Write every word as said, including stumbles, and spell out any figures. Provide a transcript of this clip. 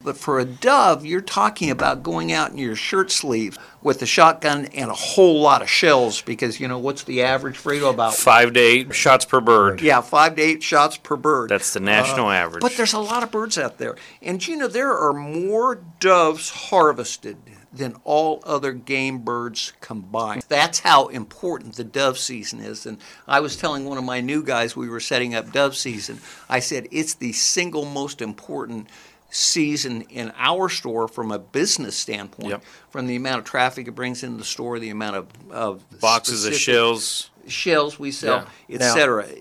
But for a dove, you're talking about going out in your shirt sleeves with a shotgun and a whole lot of shells because, you know, what's the average, Fredo? About five to eight shots per bird. Yeah, five to eight shots per bird. That's the national uh, average. But there's a lot of birds out there. And, you know, there are more doves harvested than all other game birds combined. That's how important the dove season is. And I was telling one of my new guys we were setting up dove season, I said it's the single most important season in our store from a business standpoint, yep. from the amount of traffic it brings into the store, the amount of, of boxes of shells. Shells we sell, yeah. et cetera.